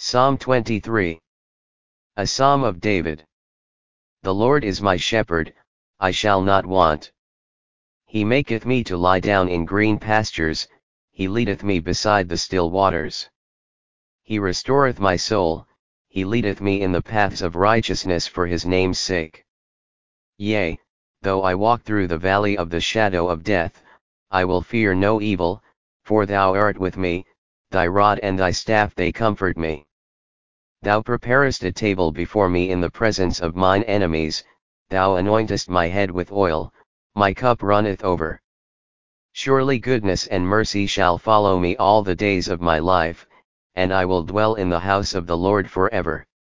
Psalm 23. A Psalm of David. The Lord is my shepherd, I shall not want. He maketh me to lie down in green pastures, he leadeth me beside the still waters. He restoreth my soul, he leadeth me in the paths of righteousness for his name's sake. Yea, though I walk through the valley of the shadow of death, I will fear no evil, for thou art with me, thy rod and thy staff they comfort me. Thou preparest a table before me in the presence of mine enemies, thou anointest my head with oil, my cup runneth over. Surely goodness and mercy shall follow me all the days of my life, and I will dwell in the house of the Lord forever.